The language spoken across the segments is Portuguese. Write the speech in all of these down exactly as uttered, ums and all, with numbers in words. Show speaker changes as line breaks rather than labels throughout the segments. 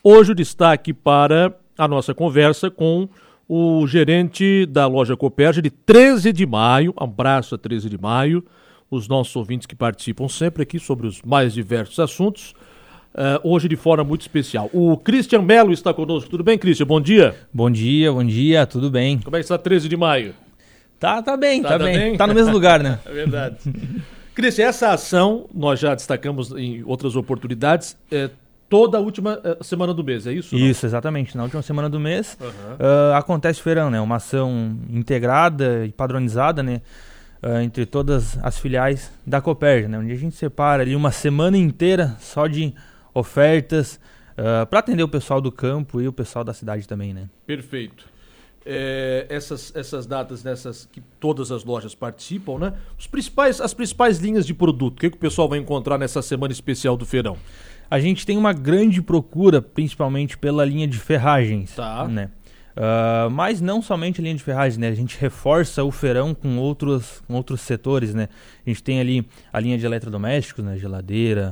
Hoje o destaque para a nossa conversa com o gerente da loja Copérgia de treze de maio, um abraço a treze de maio, os nossos ouvintes que participam sempre aqui sobre os mais diversos assuntos, uh, hoje de forma muito especial. O Cristian Melo está conosco, tudo bem, Cristian? Bom dia.
Bom dia, bom dia, tudo bem.
Como é que está treze de maio?
Tá, tá bem, tá,
tá,
tá
bem.
bem, tá no mesmo lugar, né?
É verdade. Cristian, essa ação, nós já destacamos em outras oportunidades, é toda a última semana do mês, é isso?
Isso, não? Exatamente. Na última semana do mês
uhum.
uh, acontece o feirão, né? Uma ação integrada e padronizada, né? Uh, entre todas as filiais da Copérgia, né? Onde a gente separa ali uma semana inteira só de ofertas uh, para atender o pessoal do campo e o pessoal da cidade também, né?
Perfeito. É, essas, essas datas nessas que todas as lojas participam, né? Os principais, as principais linhas de produto, o que, que o pessoal vai encontrar nessa semana especial do feirão?
A gente tem uma grande procura, principalmente pela linha de ferragens,
tá.
né? Uh, mas não somente a linha de ferragens, né? A gente reforça o feirão com outros, com outros setores, né? A gente tem ali a linha de eletrodomésticos, né? Geladeira,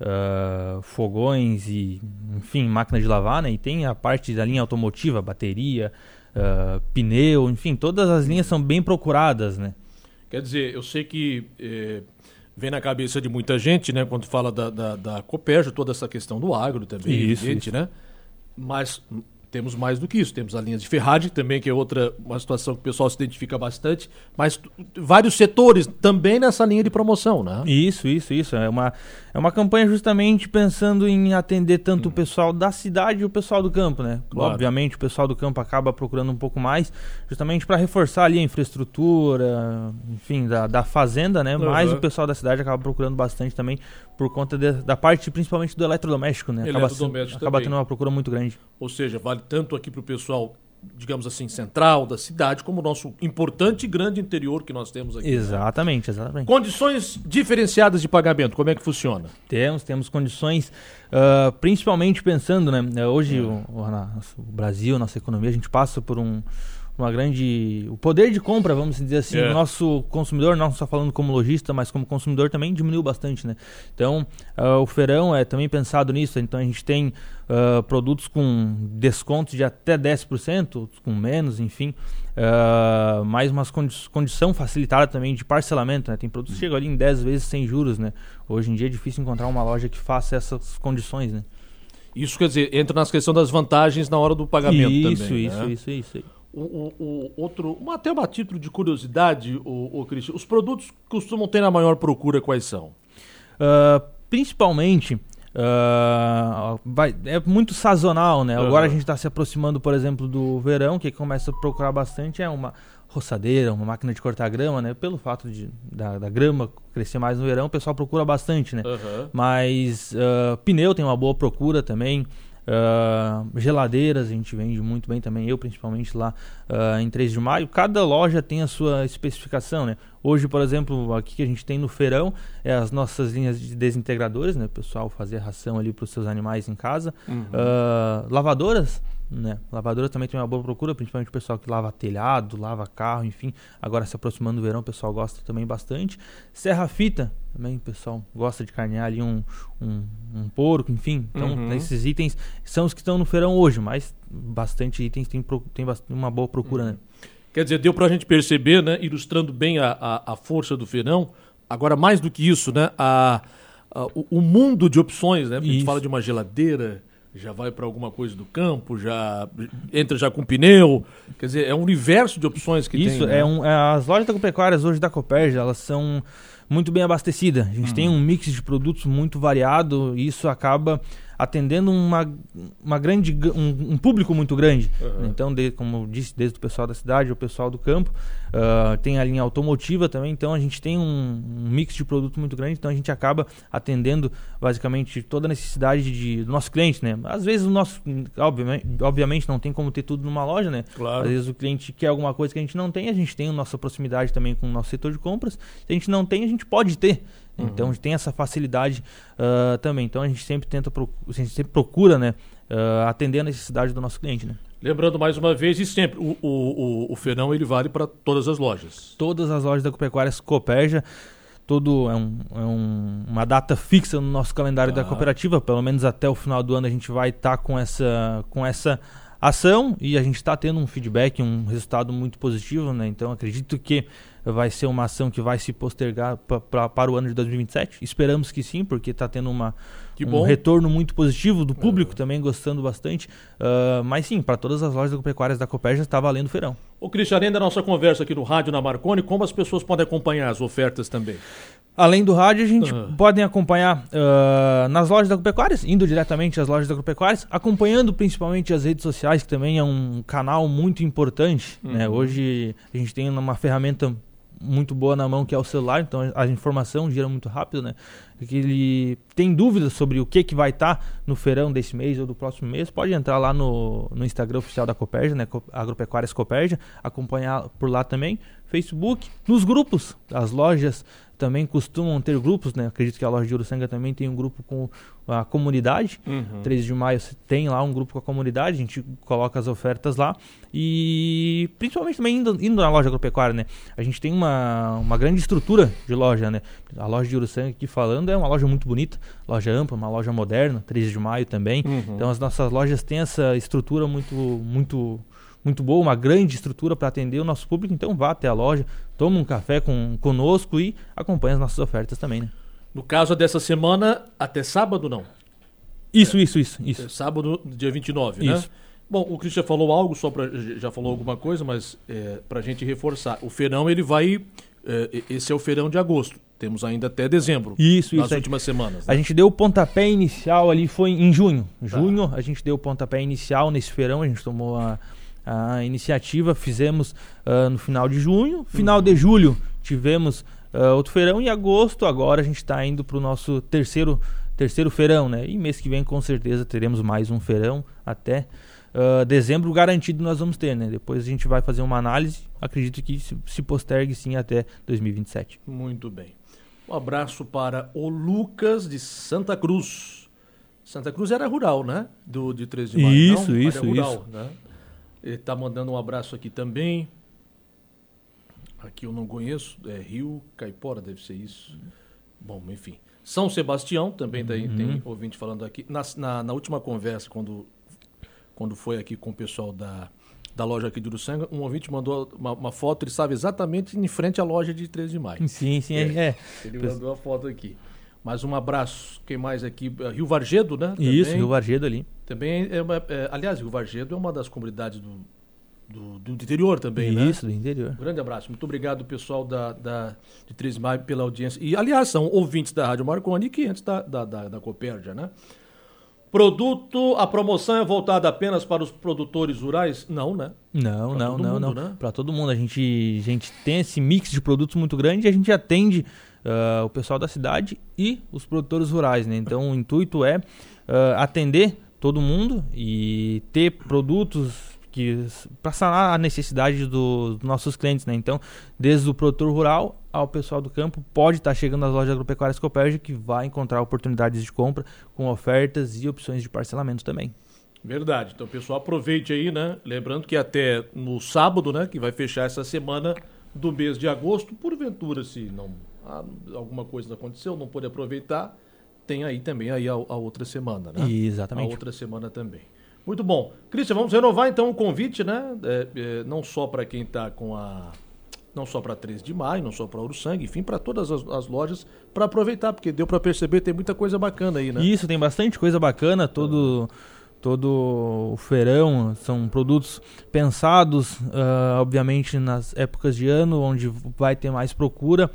uh, fogões e, enfim, máquina de lavar, né? E tem a parte da linha automotiva, bateria, uh, pneu, enfim, todas as linhas são bem procuradas, né?
Quer dizer, eu sei que... Eh... vem na cabeça de muita gente, né, quando fala da, da, da Copérgia, toda essa questão do agro também,
isso,
evidente,
isso.
né? Mas temos mais do que isso, temos a linha de ferragem também, que é outra, uma situação que o pessoal se identifica bastante, mas t- vários setores também nessa linha de promoção, né?
Isso, isso, isso. É uma, é uma campanha justamente pensando em atender tanto hum. o pessoal da cidade e o pessoal do campo, né?
Claro.
Obviamente o pessoal do campo acaba procurando um pouco mais, justamente para reforçar ali a infraestrutura, enfim, da, da fazenda, né? Uhum. Mas o pessoal da cidade acaba procurando bastante também por conta de, da parte principalmente do eletrodoméstico, né? Acaba,
Eletrodoméstico
acaba tendo uma procura muito grande.
Ou seja, vale tanto aqui para o pessoal, digamos assim, central da cidade, como o nosso importante e grande interior que nós temos aqui.
Exatamente, né? exatamente.
Condições diferenciadas de pagamento, como é que funciona?
Temos, temos condições, uh, principalmente pensando, né? Hoje é. o, o, o Brasil, nossa economia, a gente passa por um... uma grande... o poder de compra, vamos dizer assim, é. o nosso consumidor, não só falando como lojista, mas como consumidor também diminuiu bastante, né? Então, uh, o feirão é também pensado nisso, então a gente tem uh, produtos com descontos de até dez por cento, com menos, enfim, uh, mais uma condi- condição facilitada também de parcelamento, né? Tem produtos que chegam ali em dez vezes sem juros, né? Hoje em dia é difícil encontrar uma loja que faça essas condições, né?
Isso quer dizer, entra nas questões das vantagens na hora do pagamento
isso,
também,
Isso,
né?
isso, isso, isso.
O, o, o outro, uma, até um título de curiosidade, o, o Cristian, os produtos que costumam ter na maior procura quais são?
Uh, principalmente, uh, vai, é muito sazonal, né? Uhum. Agora a gente está se aproximando, por exemplo, do verão, que começa a procurar bastante, é uma roçadeira, uma máquina de cortar grama, né? Pelo fato de, da, da grama crescer mais no verão, o pessoal procura bastante, né?
Uhum.
Mas uh, pneu tem uma boa procura também. Uh, geladeiras a gente vende muito bem também, eu principalmente lá uh, em treze de maio. Cada loja tem a sua especificação, né? Hoje, por exemplo, aqui que a gente tem no feirão é as nossas linhas de desintegradores, né? O pessoal fazer ração ali para os seus animais em casa. Uhum. uh, lavadoras, né? Lavadoras também tem uma boa procura, principalmente o pessoal que lava telhado, lava carro, enfim. Agora se aproximando do verão, o pessoal gosta também bastante. Serra-fita, também o pessoal gosta de carnear ali um, um, um porco, enfim. Então, uhum. esses itens são os que estão no feirão hoje, mas bastante itens tem, tem uma boa procura, uhum. né?
Quer dizer, deu pra gente perceber, né, ilustrando bem a, a, a força do feirão. Agora, mais do que isso, né, a, a, o, o mundo de opções, né? A gente fala de uma geladeira, já vai para alguma coisa do campo, já entra já com pneu. Quer dizer, é um universo de opções que
isso,
tem. Isso, né?
é um, é, as lojas agropecuárias hoje da Copérgia, elas são muito bem abastecidas. A gente uhum. tem um mix de produtos muito variado e isso acaba atendendo uma, uma grande, um, um público muito grande. Uhum. Então, de, como eu disse, desde o pessoal da cidade, o pessoal do campo, uh, tem a linha automotiva também, então a gente tem um, um mix de produto muito grande, então a gente acaba atendendo basicamente toda a necessidade de, do nosso cliente, né? Às vezes o nosso, obviamente, obviamente não tem como ter tudo numa loja, né?
Claro.
Às vezes o cliente quer alguma coisa que a gente não tem, a gente tem a nossa proximidade também com o nosso setor de compras, se a gente não tem, a gente pode ter. Então uhum. a gente tem essa facilidade uh, também. Então a gente sempre tenta, a gente sempre procura, né, uh, atender a necessidade do nosso cliente, né?
Lembrando mais uma vez, e sempre, o, o, o, o feirão ele vale para todas as lojas.
Todas as lojas da Agropecuárias Copérgia. todo é, um, é um, uma data fixa no nosso calendário ah. da cooperativa, pelo menos até o final do ano a gente vai estar tá com, essa, com essa ação e a gente está tendo um feedback, um resultado muito positivo, né? Então acredito que vai ser uma ação que vai se postergar pra, pra, para o ano de dois mil e vinte e sete. Esperamos que sim, porque está tendo uma, um retorno muito positivo do público, é. também gostando bastante. Uh, mas sim, para todas as lojas agropecuárias da Copérgia está valendo o feirão.
Ô Cristian, além da nossa conversa aqui no rádio na Marconi, como as pessoas podem acompanhar as ofertas também?
Além do rádio, a gente uhum. pode acompanhar uh, nas lojas agropecuárias, indo diretamente às lojas agropecuárias, acompanhando principalmente as redes sociais, que também é um canal muito importante. Uhum. Né? Hoje a gente tem uma ferramenta muito boa na mão, que é o celular, então a informação gira muito rápido, né? Que ele tem dúvidas sobre o que, que vai estar tá no feirão desse mês ou do próximo mês, pode entrar lá no, no Instagram oficial da Copérgia, né? Agropecuárias Copérgia, acompanhar por lá também, Facebook, nos grupos, as lojas também costumam ter grupos, né? Acredito que a loja de Uruçanga também tem um grupo com a comunidade. Uhum. treze de maio tem lá um grupo com a comunidade, a gente coloca as ofertas lá. E principalmente também indo, indo na loja agropecuária, né? A gente tem uma, uma grande estrutura de loja, né? A loja de Uruçanga aqui falando é uma loja muito bonita, loja ampla, uma loja moderna, treze de maio também. Uhum. Então as nossas lojas têm essa estrutura muito, muito, muito boa, uma grande estrutura para atender o nosso público. Então vá até a loja, toma um café com, conosco e acompanha as nossas ofertas também, né?
No caso dessa semana, até sábado não?
Isso, é, isso, isso, isso.
Sábado, dia vinte e nove,
isso.
né? Bom, o Cristian falou algo, só pra, já falou alguma coisa, mas é, para a gente reforçar. O feirão, ele vai... É, esse é o feirão de agosto. Temos ainda até dezembro.
Isso,
nas
isso. Nas
últimas semanas. Né?
A gente deu o pontapé inicial ali, foi em junho. Junho, tá. A gente deu o pontapé inicial nesse feirão, a gente tomou a, a iniciativa, fizemos uh, no final de junho. Final uhum. de julho tivemos uh, outro feirão. E em agosto, agora a gente está indo para o nosso terceiro, terceiro feirão, né? E mês que vem, com certeza, teremos mais um feirão até... Uh, dezembro garantido nós vamos ter, né? Depois a gente vai fazer uma análise, acredito que se, se postergue sim até dois mil e vinte e sete.
Muito bem. Um abraço para o Lucas de Santa Cruz. Santa Cruz era rural, né? Do, de treze de maio.
Isso,
não?
isso,
era rural,
isso.
Né? Ele está mandando um abraço aqui também. Aqui eu não conheço, é Rio Caipora, deve ser isso. Bom, enfim. São Sebastião, também tem, uhum. tem ouvinte falando aqui. Na, na, na última conversa, quando... quando foi aqui com o pessoal da, da loja aqui de Uruçanga, um ouvinte mandou uma, uma foto, ele estava exatamente em frente à loja de treze de maio.
Sim, sim, é. é.
Ele mandou a foto aqui. Mais um abraço. Quem mais aqui? Rio Vargedo, né?
Isso,
também,
Rio Vargedo ali.
Também, é, uma, é, aliás, Rio Vargedo é uma das comunidades do, do, do interior também, né?
Isso, do interior.
Um grande abraço. Muito obrigado, pessoal da, da, de treze de maio, pela audiência. E, aliás, são ouvintes da Rádio Marconi, que antes da, da, da, da Copérgia, né? Produto, a promoção é voltada apenas para os produtores rurais? Não, né?
Não,
pra
não, não,
mundo,
não.
Né?
Para todo mundo. A gente, a gente tem esse mix de produtos muito grande e a gente atende uh, o pessoal da cidade e os produtores rurais, né? Então o intuito é uh, atender todo mundo e ter produtos que para sanar a necessidade do, dos nossos clientes, né? Então, desde o produtor rural ao pessoal do campo, pode estar chegando às lojas agropecuárias Copérgia, que vai encontrar oportunidades de compra com ofertas e opções de parcelamento também.
Verdade. Então, pessoal, aproveite aí, né? Lembrando que até no sábado, né, que vai fechar essa semana do mês de agosto, porventura, se não ah, alguma coisa aconteceu, não pôde aproveitar, tem aí também aí a, a outra semana, né?
Exatamente.
A outra semana também. Muito bom. Cristian, vamos renovar então o convite, né? É, é, não só para quem está com a... Não só para treze de maio, não só para Uruçanga, enfim, para todas as, as lojas, para aproveitar, porque deu para perceber, tem muita coisa bacana aí, né?
Isso, tem bastante coisa bacana, todo... Todo o feirão são produtos pensados, uh, obviamente, nas épocas de ano, onde vai ter mais procura.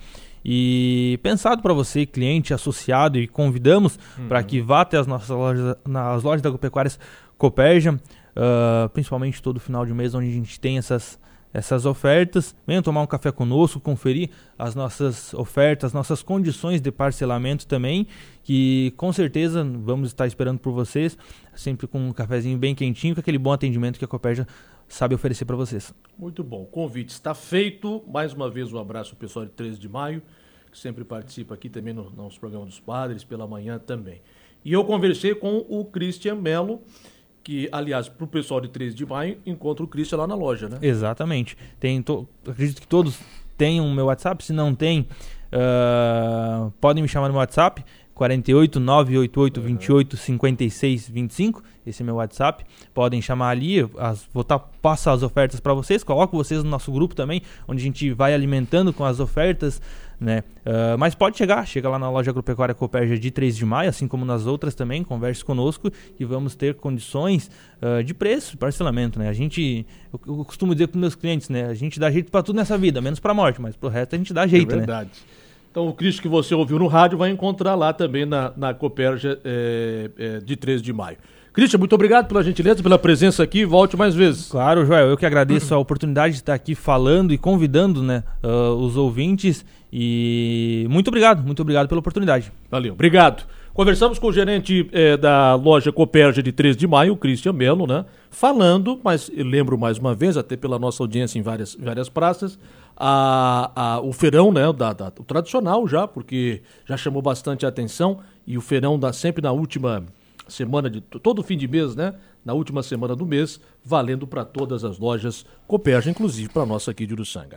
E pensado para você, cliente, associado, e convidamos uhum. para que vá até as nossas lojas, nas lojas da Agropecuárias Copérgia, uh, principalmente todo final de mês, onde a gente tem essas, essas ofertas. Venham tomar um café conosco, conferir as nossas ofertas, nossas condições de parcelamento também, que com certeza vamos estar esperando por vocês, sempre com um cafezinho bem quentinho, com aquele bom atendimento que a Copérgia sabe oferecer para vocês.
Muito bom, o convite está feito. Mais uma vez um abraço ao pessoal de treze de maio, que sempre participa aqui também no nosso programa dos padres, pela manhã também. E eu conversei com o Cristian Melo, que, aliás, para o pessoal de treze de maio, encontra o Cristian lá na loja, né?
Exatamente. Tem to... Acredito que todos tem o meu WhatsApp. Se não tem, uh, podem me chamar no meu WhatsApp, quarenta e oito, nove oito oito, vinte e oito, cinquenta e seis, vinte e cinco. Esse é meu WhatsApp. Podem chamar ali, as, vou tá, passar as ofertas para vocês. Coloco vocês no nosso grupo também, onde a gente vai alimentando com as ofertas, né? Uh, mas pode chegar, chega lá na loja Agropecuária Copérgia de três de maio, assim como nas outras também, converse conosco e vamos ter condições uh, de preço, parcelamento, né? A gente, eu, eu costumo dizer para os meus clientes, né? A gente dá jeito para tudo nessa vida, menos para morte, mas pro resto a gente dá jeito, né?
É verdade. Né? Então o Cristo que você ouviu no rádio vai encontrar lá também na, na Copérgia é, é, de três de maio. Cristian, muito obrigado pela gentileza, pela presença aqui, volte mais vezes.
Claro, Joel, eu que agradeço a oportunidade de estar aqui falando e convidando, né, uh, os ouvintes, e muito obrigado, muito obrigado pela oportunidade.
Valeu, obrigado. Conversamos com o gerente eh, da loja Copérgia de três de maio, o Cristian Melo, né, falando, mas eu lembro mais uma vez, até pela nossa audiência em várias, várias praças, a, a, o feirão, né, da, da, o tradicional já, porque já chamou bastante a atenção, e o feirão dá sempre na última semana de todo fim de mês, né? Na última semana do mês, valendo para todas as lojas Copérgia, inclusive para a nossa aqui de Uruçanga.